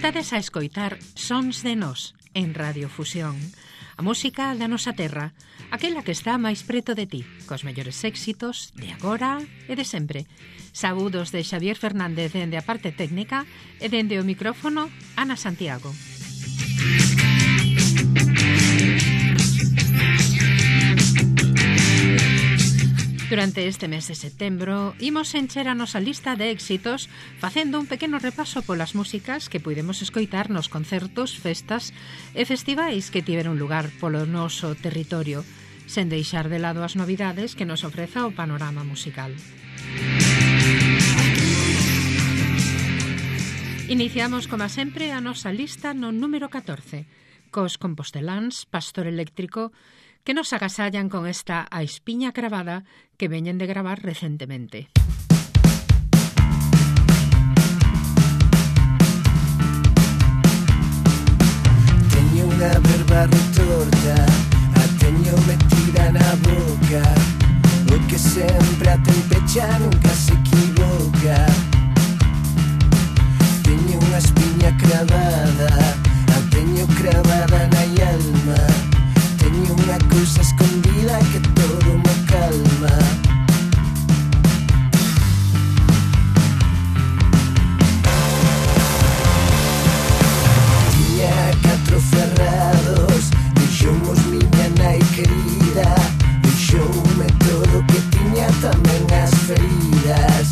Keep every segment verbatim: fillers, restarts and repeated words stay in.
Estades a escoitar Sons de Nós en Radio Fusión. A música da nosa terra, aquela que está máis preto de ti, cos mellores éxitos de agora e de sempre. Saúdos de Xavier Fernández dende a parte técnica e dende o micrófono Ana Santiago. Durante este mes de setembro imos encher a nosa lista de éxitos facendo un pequeno repaso polas músicas que puidemos escoitar nos concertos, festas e festivais que tiveron lugar polo noso territorio, sen deixar de lado as novidades que nos ofreza o panorama musical. Iniciamos, como sempre, a nosa lista no número catorce, cos composteláns Pastor Eléctrico, que nos agasallan con esta A Espiña Cravada que veñen de gravar recentemente. Teño unha verba retorta, a teño metida na boca, o que sempre a tempecha nunca se equivoca. Teño unha espiña cravada, a teño cravada na alma. Teño unha cousa escondida que todo me calma. Tiña catro ferrados, deixou-mos miña nai querida, deixoume todo que tiña, tamén as feridas.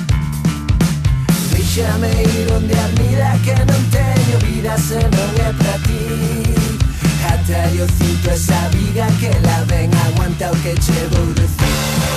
Déixame ir onde a vida, que non teño vida se non é pra ti. Ata yo cinto esa viga que la ven, aguanta o que che vou decir.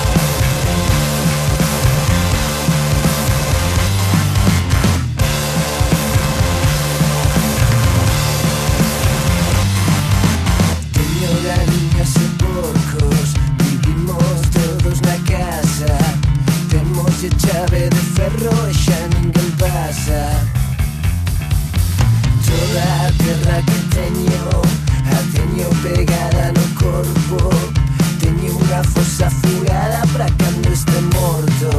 Teño galiñas e porcos, vivimos todos na casa. Temos a chave de ferro e xa ninguén pasa. Toda a terra que teño a teño pegada no corpo, teño unha fosa fugada pra cando este morto.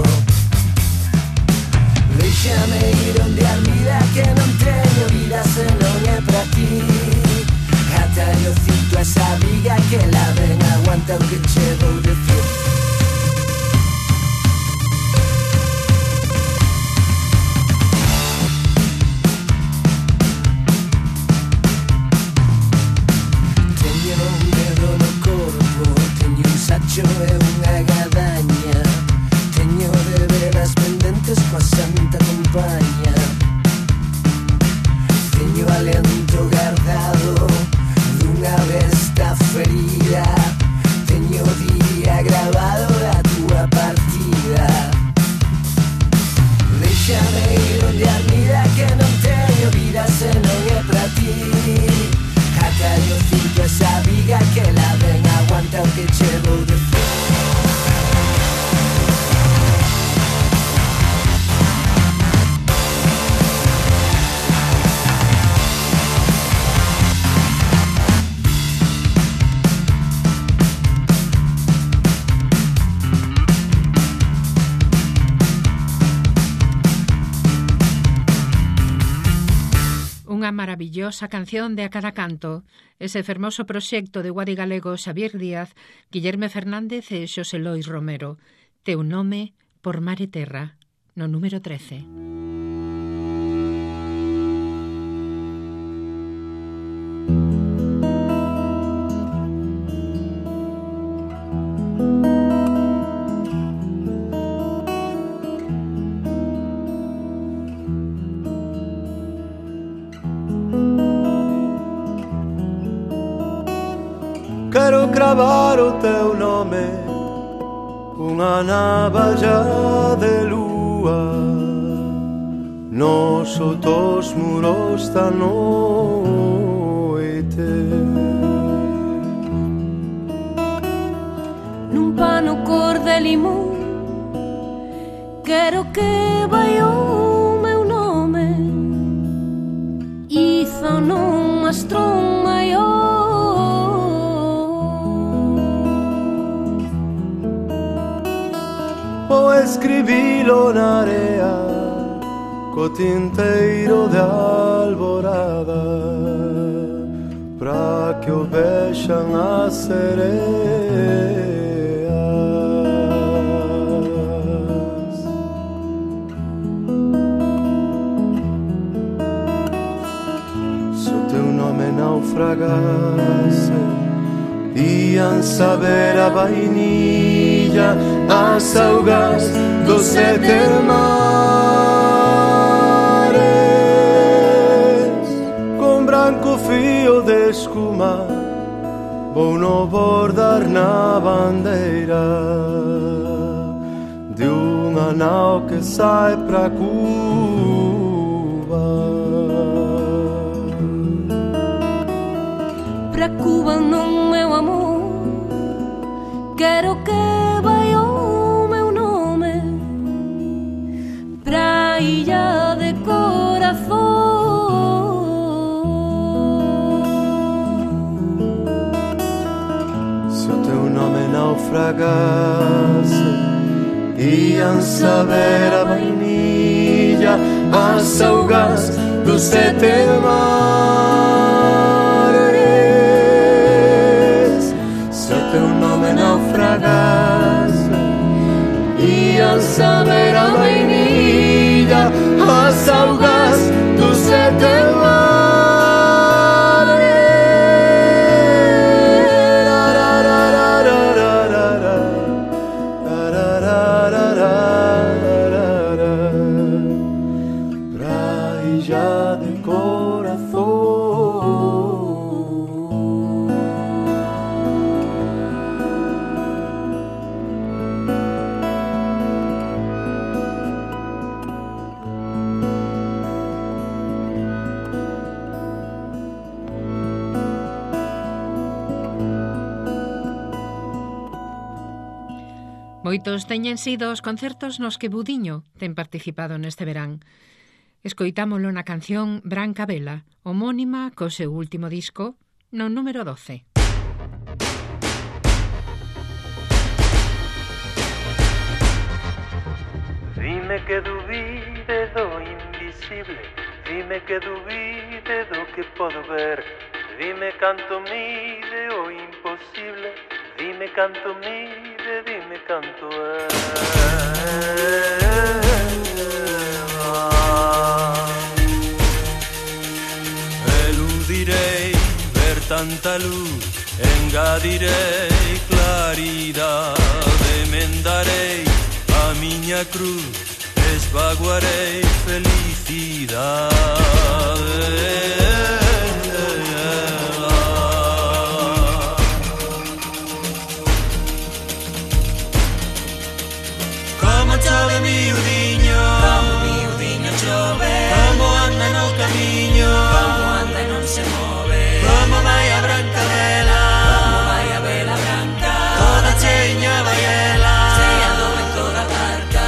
Déixame ir onde a vida, que non teño vida se non é pra ti. Ata yo cinto esa viga que la ven, aguanta o que che vou decir. Sacho é unha gadaña, teño de veras pendentes coa santa compañía. Teño aliento guardado dunha besta ferida, teño día grabado da túa partida. Déixame ir onde a vida, que non teño vida se non é pra ti. Ata yo cinto esa viga que la ven, aguanta o que che vou decir. Unha maravillosa canción de A Cada Canto, ese fermoso proxecto de Guadi Galego, Xavier Díaz, Guillerme Fernández e Xosé Lois Romero. Teu nome por mar e terra, no número trece. Quero cravar o teu nome, unha navalla de lúa, nos outros muros da noite. Nun pano cor de limón, quero que vai o meu nome, iza non mastrón maior. Vou escribilo na area co tinteiro de alborada, pra que o vexan as sereas. Se o teu nome naufragase, ian saber a vainilla, as augas dos sete mares. Con branco fío de escuma vou no bordar na bandeira de unha nao que sai pra Cuba. Pra Cuba non, meu amor, quero que vai o meu nome, pra illa de corazón. Se o teu nome naufragase, ian saber a vainilla, as augas dos sete mares. Se o teu nome naufragase, ian saber a vainilla, as augas dos sete mares. Praia de corazón. Moitos teñen sido os concertos nos que Budiño ten participado neste verán. Escoitámolo na canción Branca Vela, homónima co seu último disco, no número doce. Dime que dubide do invisible, dime que dubide do que podo ver, dime canto mide o imposible, dime canto mide, dime canto é. Eludirei ver tanta luz, engadirei claridade, emendarei a miña cruz, esvaguarei felicidade. Como chove miudiño, como miudiño chove, como anda no camiño, como anda e non se move, como vai a branca vela, como vai a vela branca, toda cheña vai ela, chea do vento da barca.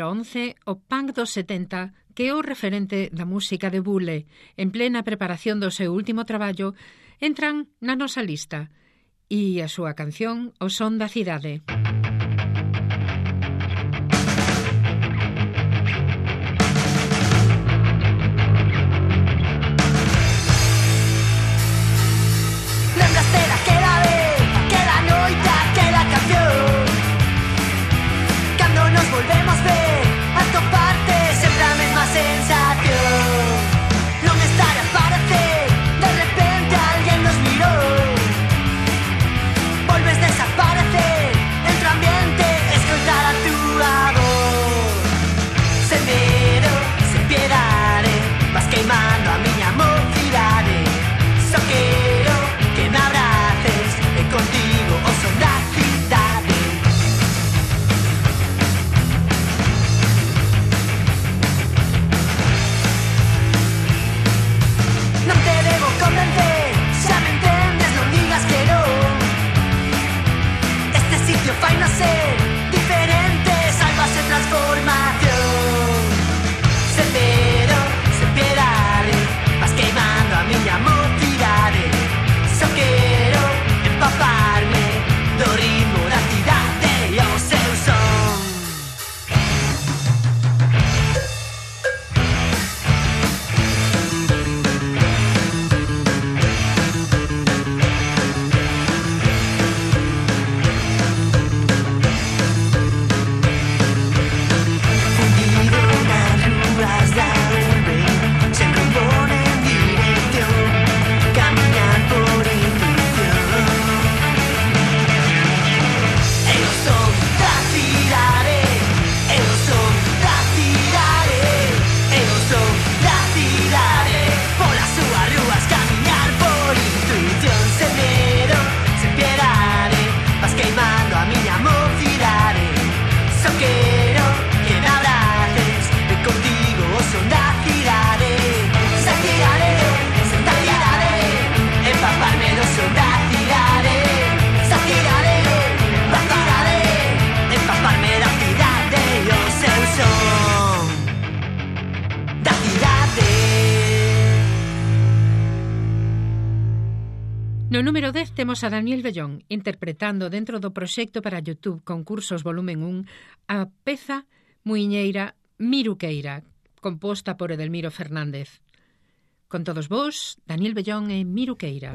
número once, o punk dos setenta, que é o referente da música de Bule, en plena preparación do seu último traballo, entran na nosa lista. E a súa canción, O son da cidade. Lembraste daquela vez, aquela noite, aquela canción. Cando nos volvemos ver, a toparte sempre a mesma sensación. Non estar a parecer, de repente alguén nos mirou. Volves desaparecer, entre o ambiente, escoitar a túa voz. Sen medo, sen piedade, vas queimando a miña mocidade. Só quero que me abraces, e contigo o son da cidade. Non te debo convencer, xa me entendes, non digas que non. Este sitio fai no ser diferente, sálvase transformación. Sen medo, sen piedade, vas queimando a miña mocidade. Só quero empaparme do ritmo da cidade e o seu son. Fundido nas ruas da urbe, sen rumbo nen dirección, camiñar por intuición. E o son da cidade, e o son da cidade, e o son da cidade. Polas súas rúas camiñar por intuición. Sen medo, sen piedade, vas queimando a miña mocidade. Só quero que me abraces, e contigo o son da cidade. Sa cidade, sa cidade, empaparme do son da cidade. Sa cidade, da cidade, empaparme da cidade e o seu son. Da cidade. No número dez temos a Daniel Bellón interpretando dentro do proxecto para YouTube Concursos Volumen un a peza muiñeira Miruqueira, composta por Edelmiro Fernández. Con todos vós, Daniel Bellón e Miruqueira.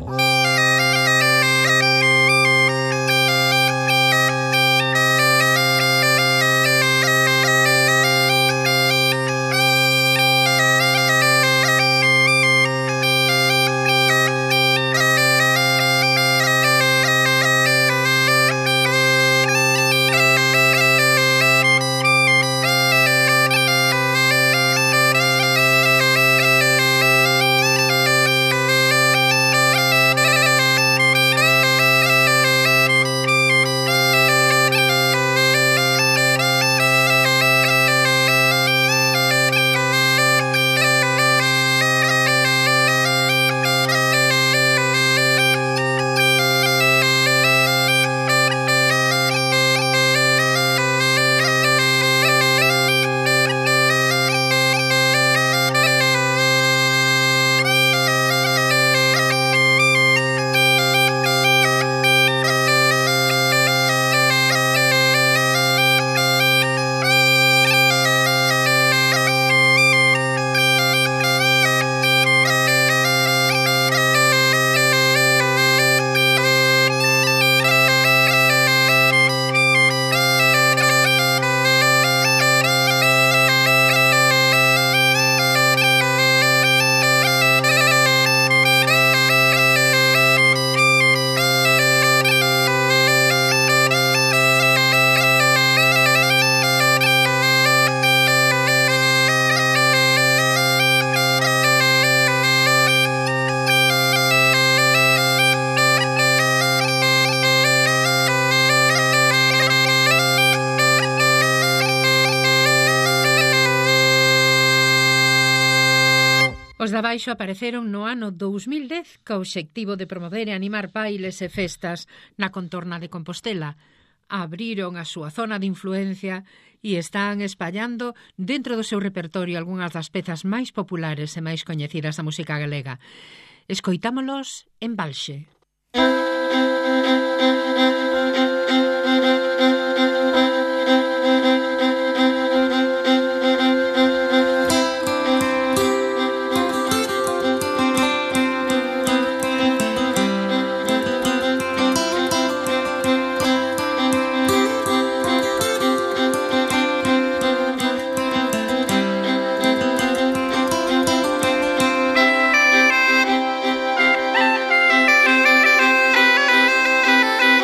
Os da Baixo apareceron no ano dous mil dez co obxectivo de promover e animar bailes e festas na contorna de Compostela. abriron a súa zona de influencia e están espallando dentro do seu repertorio algunhas das pezas máis populares e máis coñecidas da música galega. Escoitámolos en Balxe. Thank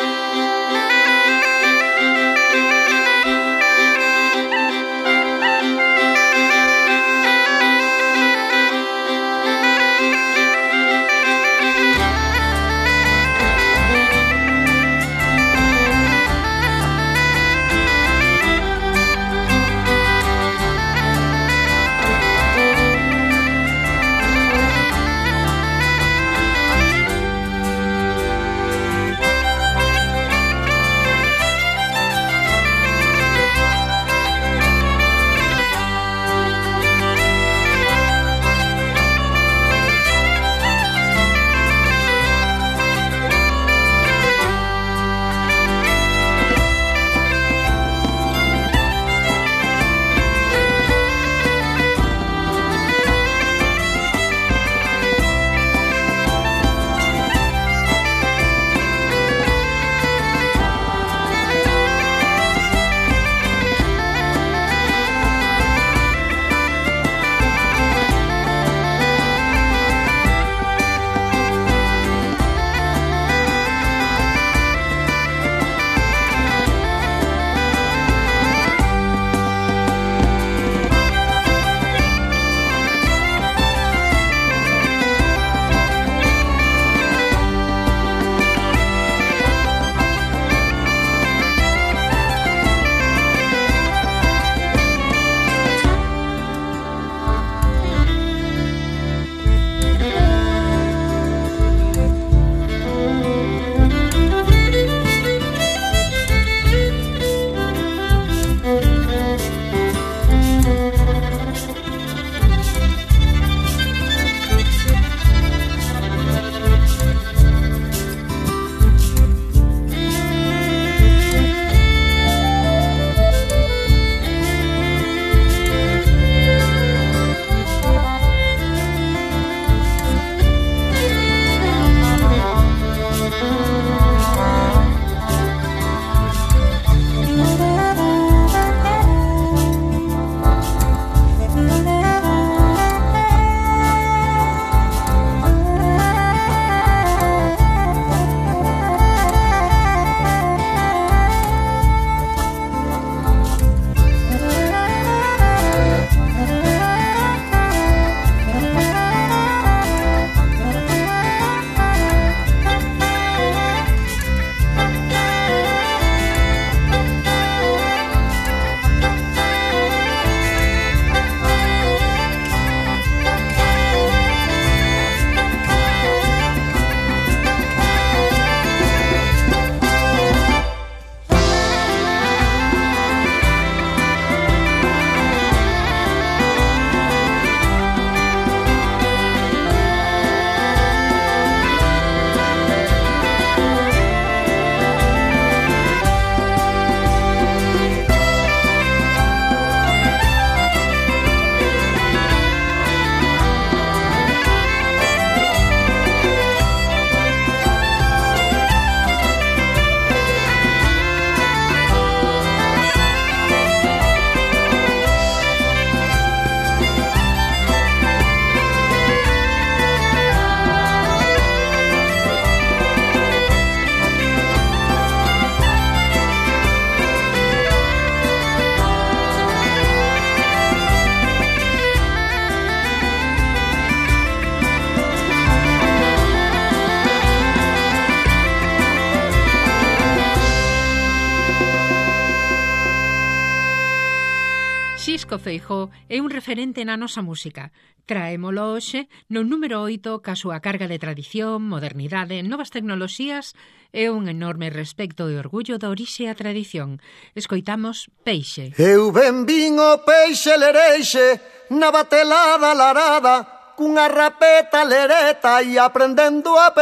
Francisco Feijóo é un referente na nosa música. Traémolo hoxe no número oito ca súa carga de tradición, modernidade, novas tecnoloxías e un enorme respecto e orgullo da orixe e a tradición. Escoitamos Peixe. Eu ben vin o peixe lereixe na batelada larada cunha rapeta lereta e aprendendo a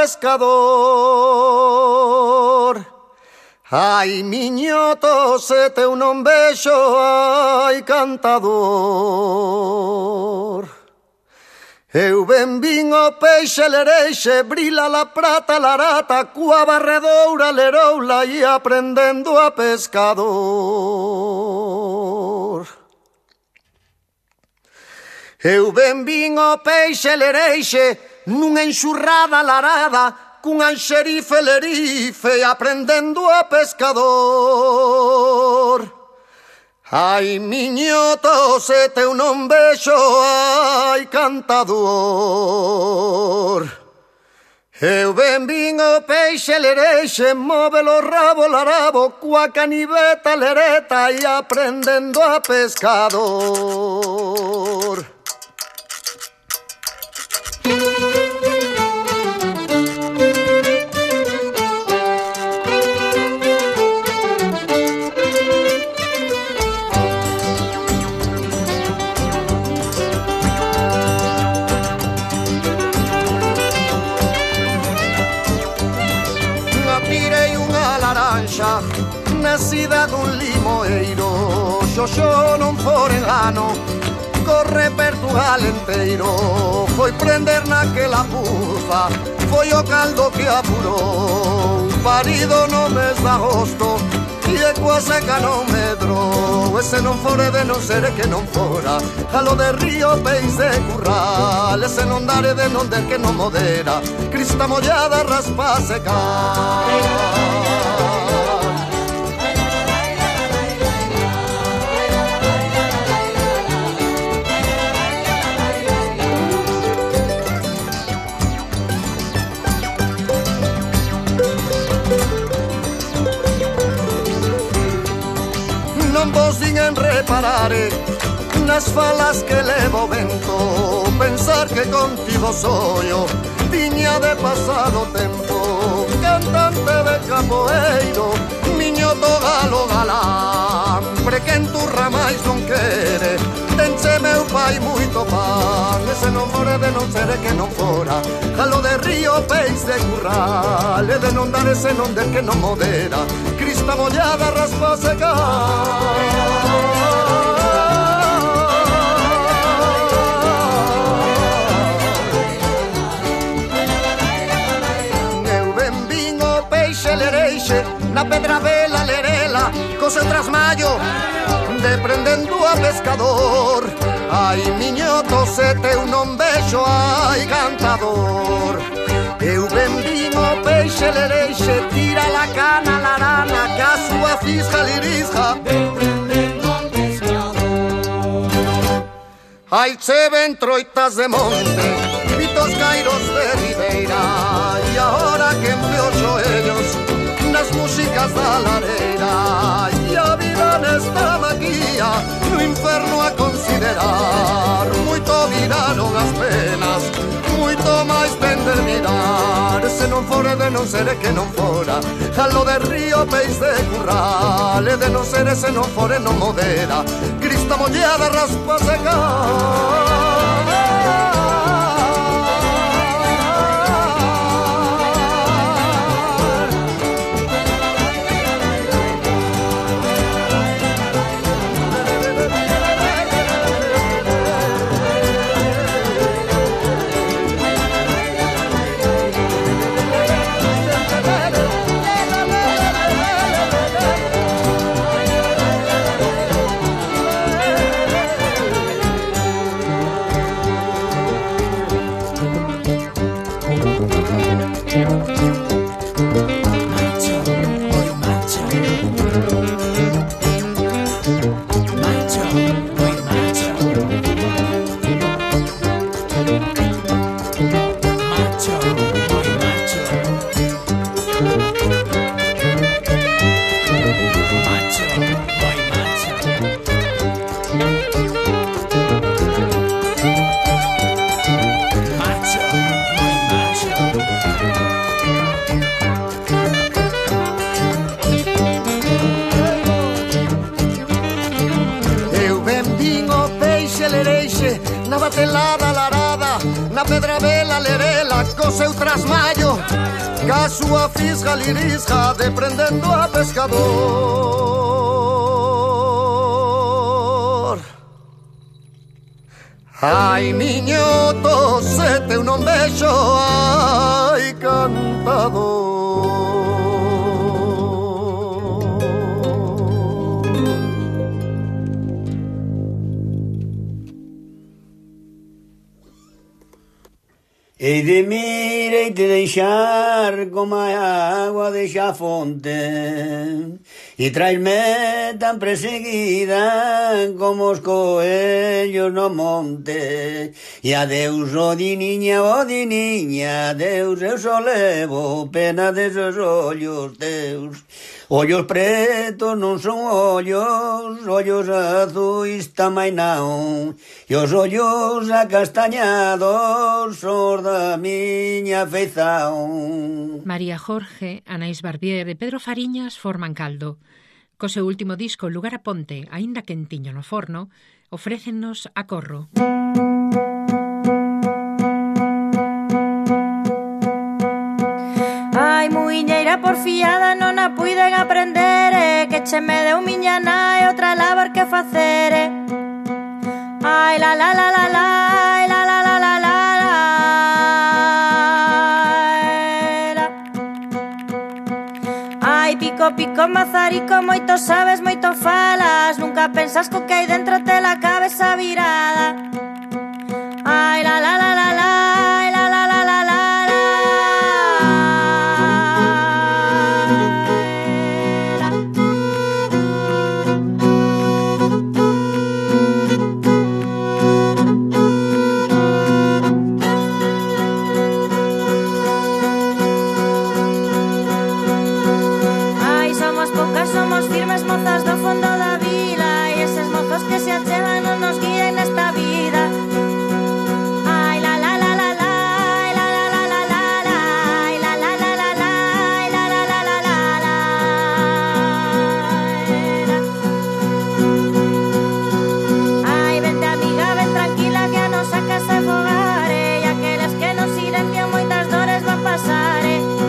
pescador. Ai, miñoto, se teu non vexo, ai, cantador. Eu ben vin o peixe lereixe, brila la prata larata, cua barredoura leroula e aprendendo a pescador. Eu ben vin o peixe lereixe, nunha enxurrada larada, cun anxerife lerife aprendendo a pescador. Ai, miñoto, se teu non vexo, ai, cantador. Eu ben vin o peixe lereixe, móvelo rabo larabo, cua caniveta lereta e aprendendo a pescador. Nacida dun limoeiro, xoxo non for engano, corre Portugal enteiro. Foi prender naquela puza, foi o caldo que apurou, parido no mes de agosto, e é coa seca non medrou. Ese non fore de non ser que non fora, jalo de río, peix de curral. Ese non dare de non der que non modera, crista mollada, raspa seca. Non vos din en reparare nas falas que levo vento, pensar que contigo soio tiña de pasado tempo. Cantante de capoeiro, miñoto galo galán, pre que enturra máis non quere, tenche meu pai moito pan. Ese non fore de non ser que non fora, jalo de río, peix de curral, e de non dar ese non der que non modera, crista mollada, raspa seca. Eu ben vin o peixe lereixe na pedra vela lerela, co seu trasmallo de prendendo a pescador. Ai, miñoto, se teu non vexo, ai, cantador. Eu ben vin o peixe lereixe, tira la cana larana, ca súa fisga lirisja de prendendo a pescador. Ai, che ven troitas de monte, pitos cairos de ribeira, e agora que empeo ellos nas músicas da lareira, e a vida nesta maquilla no inferno a considerar. Moito viraron as penas, moito máis ten de mirar. Se non fore de non ser que non fora, jalo de río, peix de curral, e de non ser ese non fore non modera, crista mollada, raspa seca. Macho, muy macho. na pedra vela lerela co seu trasmallo, ca súa fisga lirisga deprendendo a pescador. Ai, miñoto, se teu non vexo, ai, cantador. Hei de mir, hei de deixar como a agua deixa a fonte e traerme tan perseguida como os coellos no monte. E adeus, o di niña, o di niña, adeus, eu só levo pena desos ollos teus. Ollos pretos non son ollos, ollos azuis tamai non, e os ollos acastañados son da miña feizón. María Jorge, Anais Barbier e Pedro Fariñas forman caldo. Co seu último disco, Lugar a Ponte, aínda quentiño no forno, ofrécennos A Corro. Ai, muiñeira porfiada non a puiden aprender, que che me deu miña nai outra labor que facer. Ai, la la la la la, la la la la la la. Ai, pico pico mazarico, moito sabes, moito falas, nunca pensas co que hai dentro te la cabeza virada. Ai, la la la la la, la la la la la. Somos firmes mozas do fondo da vila e eses mozos que se achegan non nos guíen nesta vida. Ai, la la la la la, la la la la la, la la la la la, la la la la la. Ai, vente amiga, ven tranquila que a nosa casa é fogar, e aqueles que nos silencian moitas dores van pasar.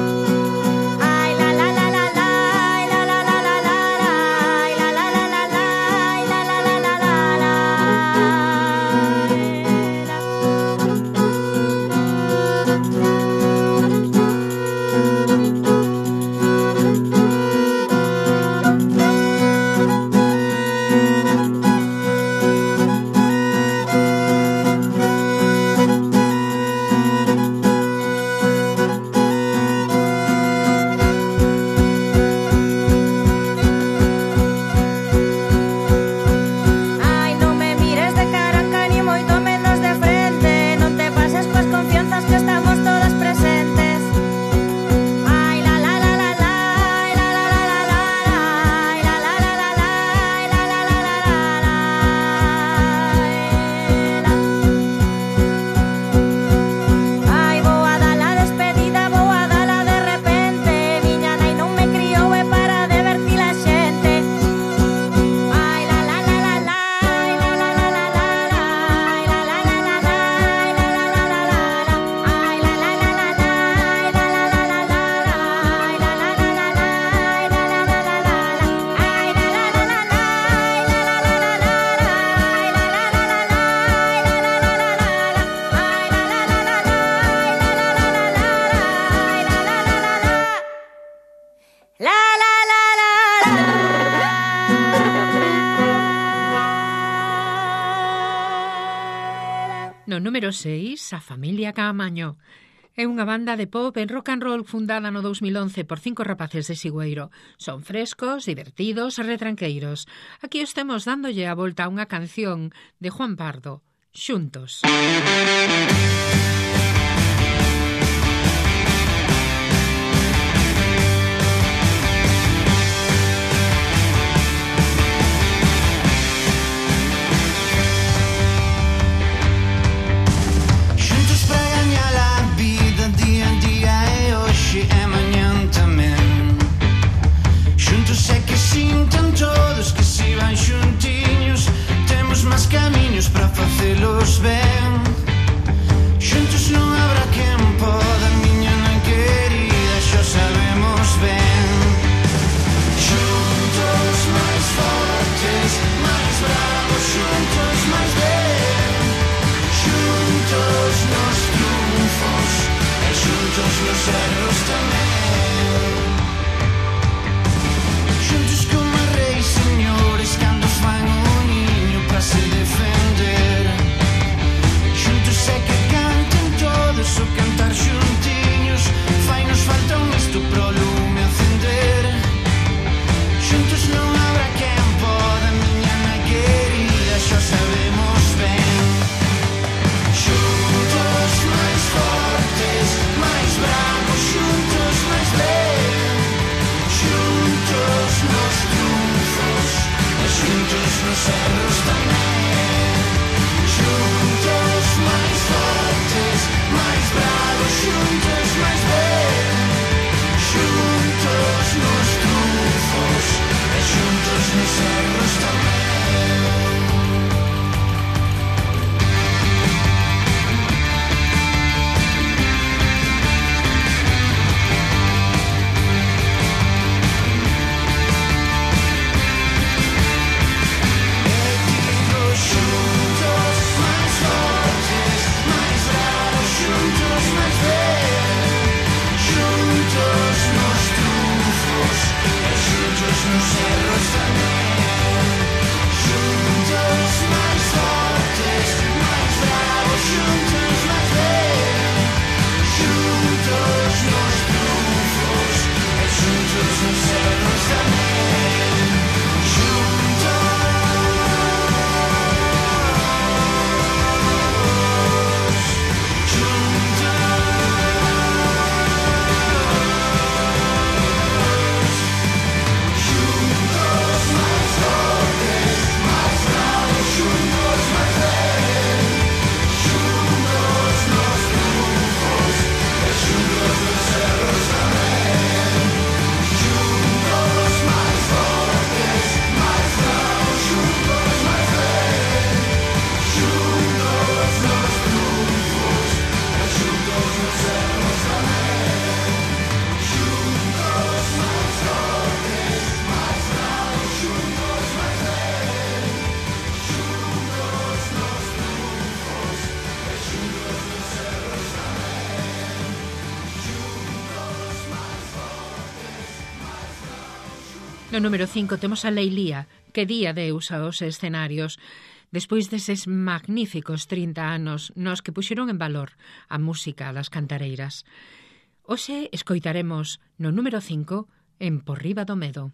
No número seis, a familia Caamaño. É unha banda de pop en rock and roll fundada no dos mil once por cinco rapaces de Sigüeiro. Son frescos, divertidos e retranqueiros. Aquí estemos dándolle a volta a unha canción de Juan Pardo, Xuntos. Xuntiños, temos máis camiños para facelos ben. No número cinco temos a Leilía, que día deus aos escenarios. Despois deses magníficos trinta anos nos que puxeron en valor a música das cantareiras. Hoxe escoitaremos no número cinco en Por riba do medo.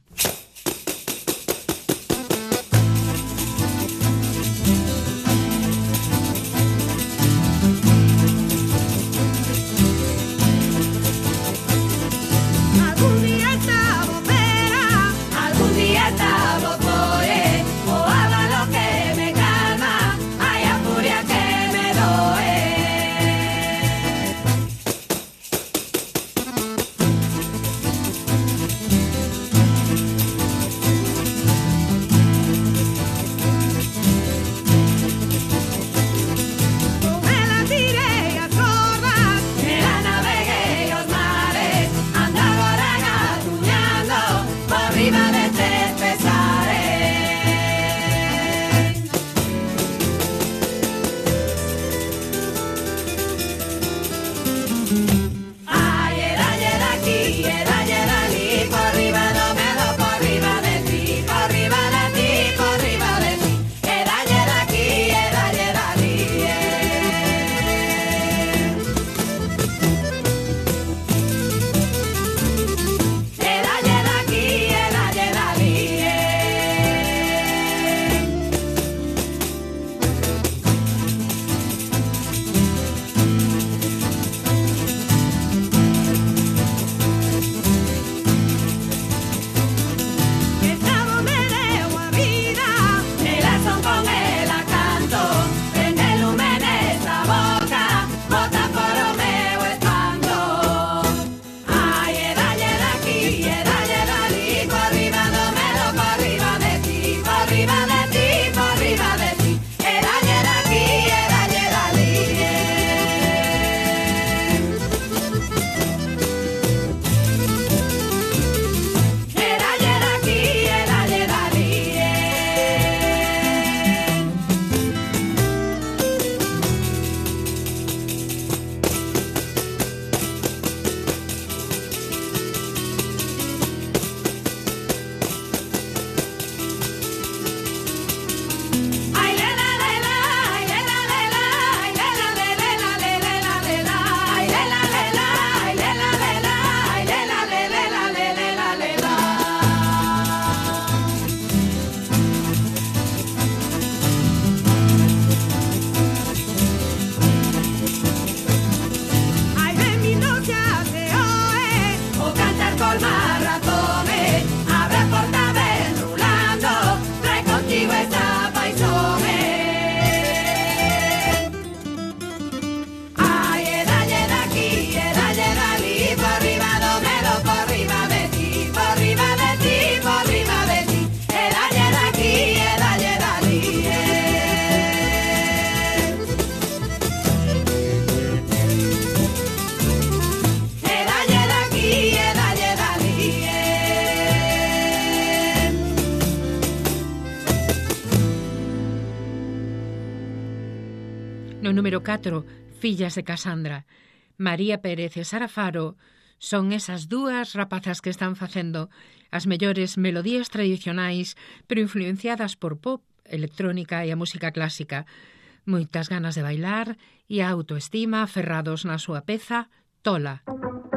No número catro, Fillas de Casandra. María Pérez e Sara Faro son esas dúas rapazas que están facendo as mellores melodías tradicionais, pero influenciadas por pop, electrónica e a música clásica. Moitas ganas de bailar e a autoestima aferrados na súa peza Tola.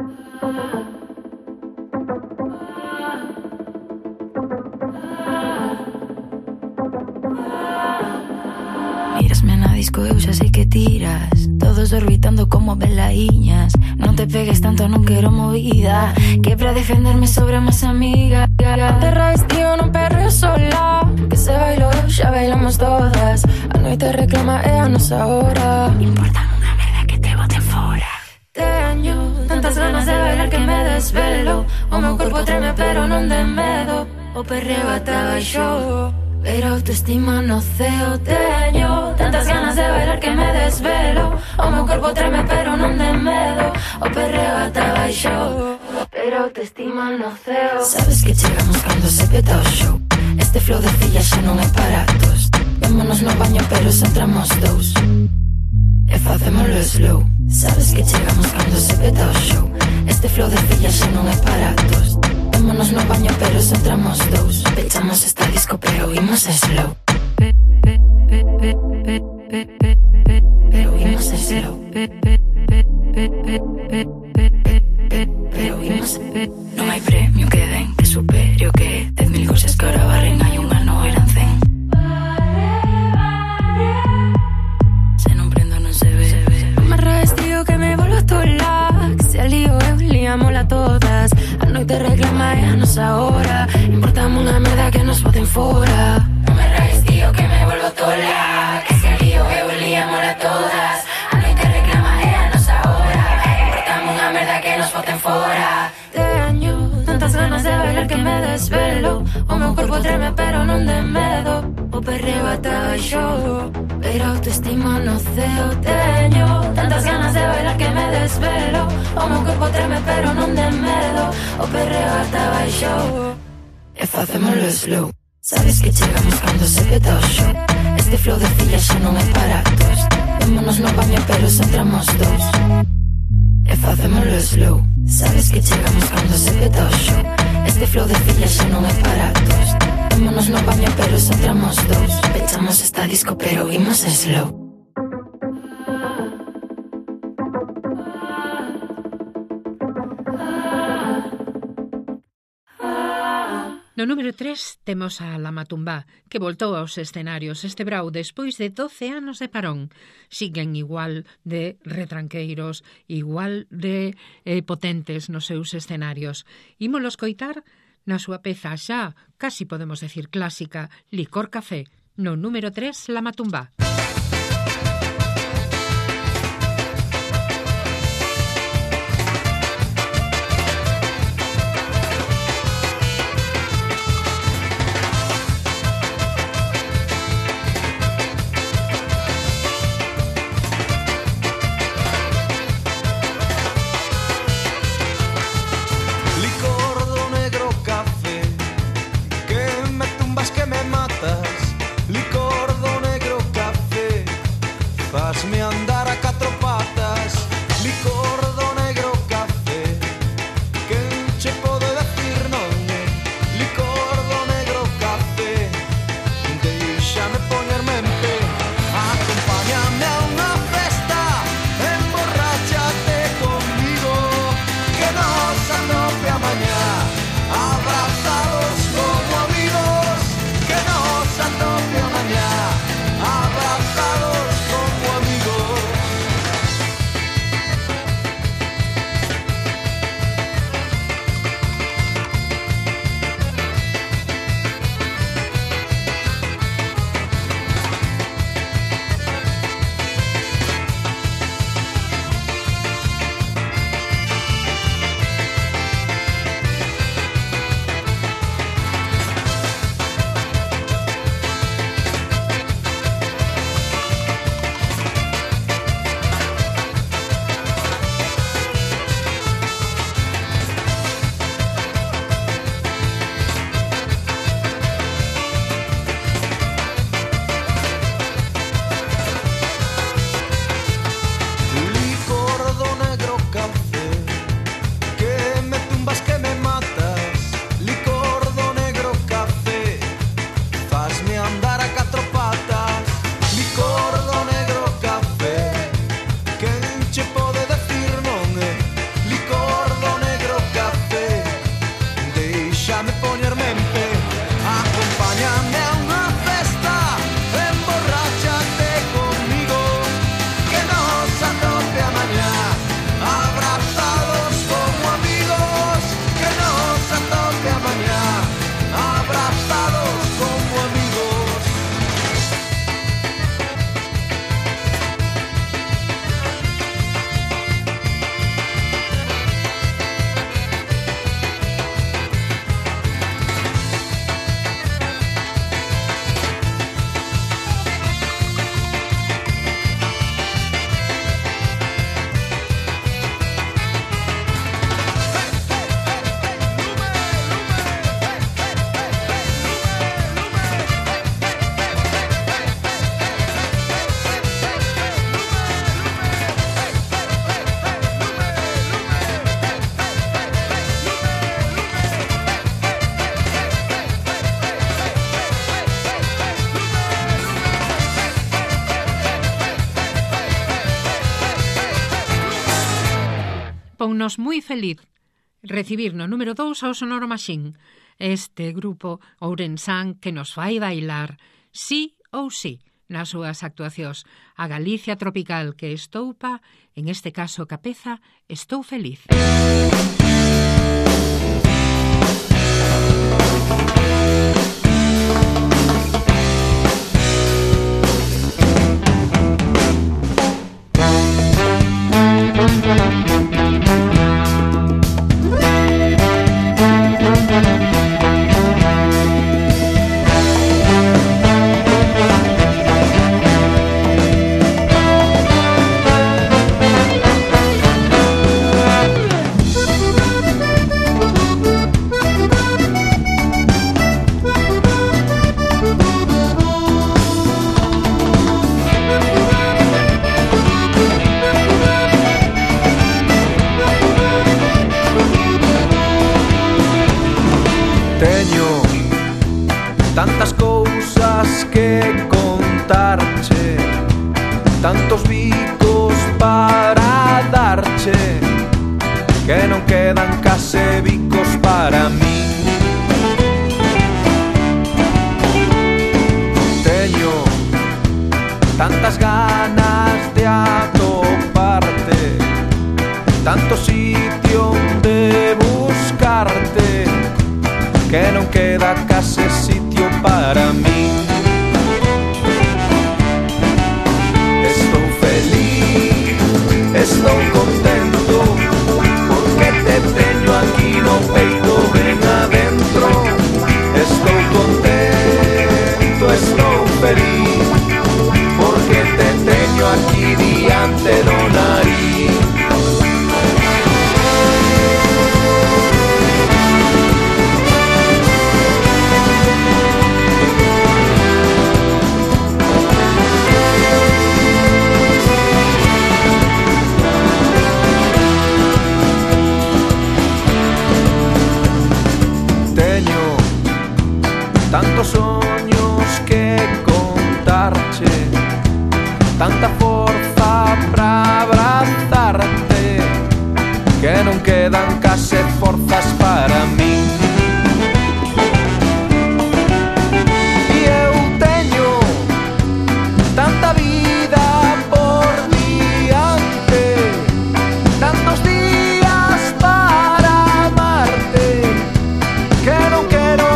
Mírasme na disco, eu xa sei que tiras, todos orbitando como velaíñas. Non te pegues tanto, non quero movida, que pra defenderme sobre máis amiga. A terra es tío, non perreo sola, que se bailou, xa bailamos todas. A noite reclama, é a nosa hora. Importa unha merda que te boten fora. Teño tantas ganas de bailar que me desvelo, o meu corpo treme pero non de medo. O perreo ata baixo, pero autoestima no ceo. Teño tantas ganas de bailar que me desvelo, o meu corpo treme pero non de medo. O perreo ata baixo, pero autoestima no ceo. Sabes que chegamos cando se peta o show, este flow de filla xa non é para tos. Vémonos no baño pero se entramos dous e facémoslo slow. Sabes que chegamos cando se peta o show, este flow de filla xa non é para tos. Vémonos no baño pero só entramos dous. Pechamos esta disco pero imos slow. Pero imos slow. Pero imos. Non hai premio que den que supere o que dez mil cousas que ahora barren. Hai un ano eran cen. Se non prendo non se ve. Non me arraes, tío, que me volvo tola. Que se lío eu liámola todas. A noite reclama é a nosa hora. Importamos unha merda que nos boten fora. Non me arraes, tío, que me volvo tola. Que se lío eu liámola todas. A noite reclama é a nosa hora. Importamos unha merda que nos boten fora. Teño tantas ganas de bailar que me desvelo. O meu corpo treme pero non de medo. O perreo ata baixo, pero autoestima no ceo. Teño tantas ganas de bailar que me desvelo. O meu corpo treme pero non de medo. O perreo ata baixo e facémolo slow. Sabes que chegamos cando se peta o show. Este flow de filla xa non é para tos. Vémonos no baño pero só entramos dous. E facémolo slow. Sabes que chegamos cando se peta o show. Este flow de filla xa non é para tos. Vémonos no baño pero só entramos dous. Pechamos esta disco pero imos slow. No número tres temos a La Matumbá, que voltou aos escenarios este brau despois de doce anos de parón. Siguen igual de retranqueiros, igual de eh, potentes nos seus escenarios. Ímolos coitar na súa peza xa, casi podemos decir clásica, Licor Café. No número tres, La Matumbá. Que me tumbas, que me matas. Licor do negro café. ponnos moi feliz recibir no número dous ao Sonoro Machín, este grupo ourensán que nos fai bailar sí ou sí nas súas actuacións. A Galicia tropical que estoupa, en este caso Capeza, Estou feliz. Tantas cousas que contarche, tantos bicos para darche, que non quedan case bicos para mí. Teño tantas ganas de atoparte, tanto sitio onde buscarte, que non queda case sitio para mí. Estou feliz, estou contento, porque te teño aquí no peito ben adentro. Estou contento, estou feliz, porque te teño aquí diante do nariz. Tantos soños que contarche, tanta forza para abrazarte, que non quedan case forzas para mí. E eu teño tanta vida por diante, tantos días para amarte, que non quero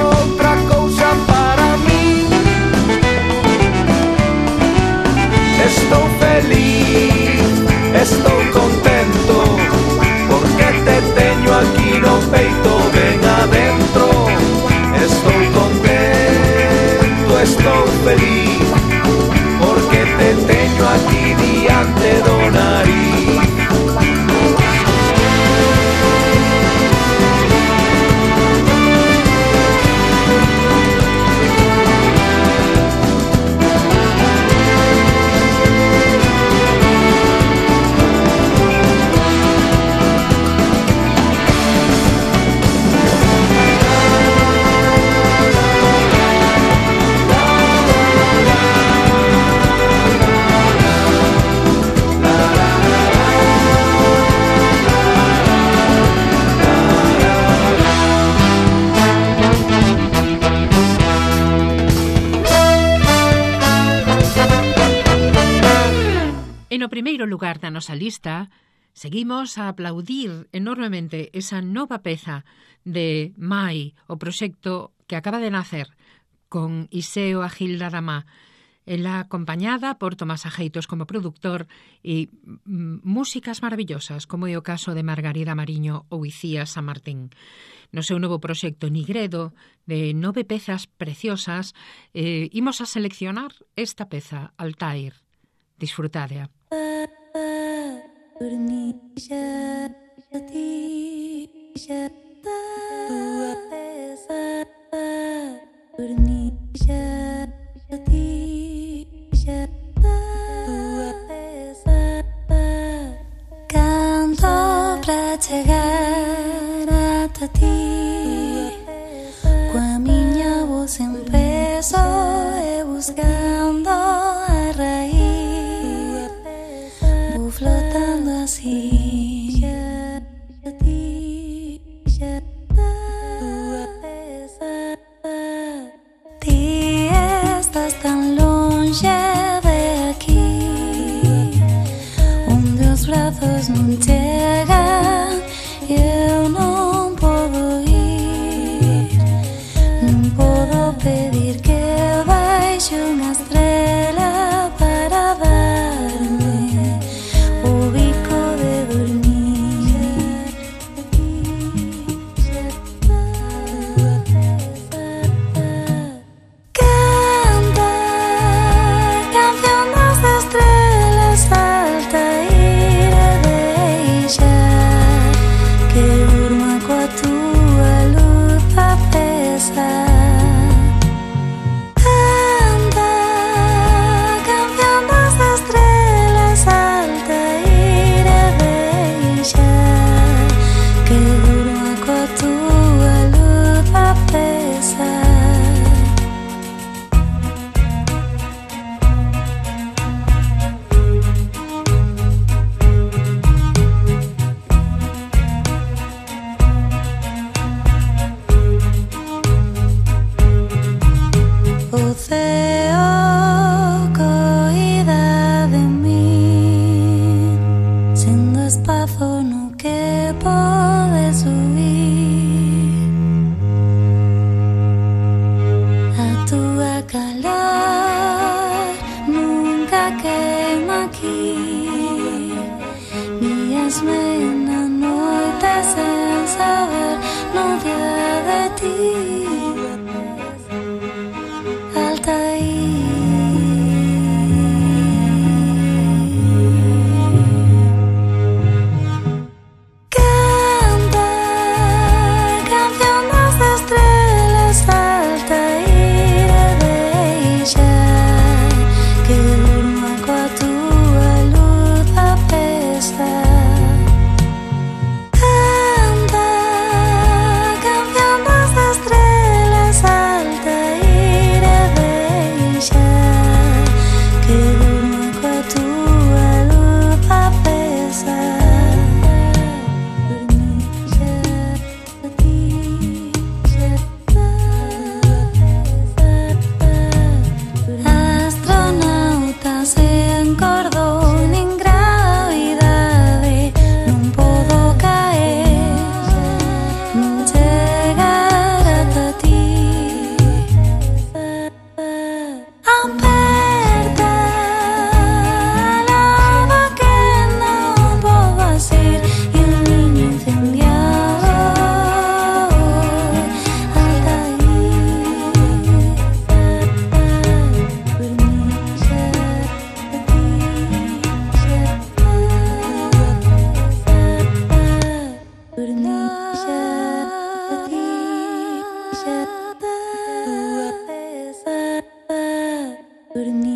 estou feliz, estou contento, porque te teño aquí no peito ben adentro. Estou contento, estou feliz, porque te teño aquí diante do nariz. E no primeiro lugar da nosa lista, seguimos a aplaudir enormemente esa nova peza de Mai, o proxecto que acaba de nacer con Iseo Agilda Damá, ela acompañada por Tomás Ajeitos como productor e mm, músicas maravillosas, como é o caso de Margarida Mariño ou Icía San Martín. No seu novo proxecto Nigredo, de nove pezas preciosas, eh, imos a seleccionar esta peza, Altair. Disfrutadea. Canto pra chegar ata ti, coa miña voz empezo e buscando a raíz, vou flotando así Dormir.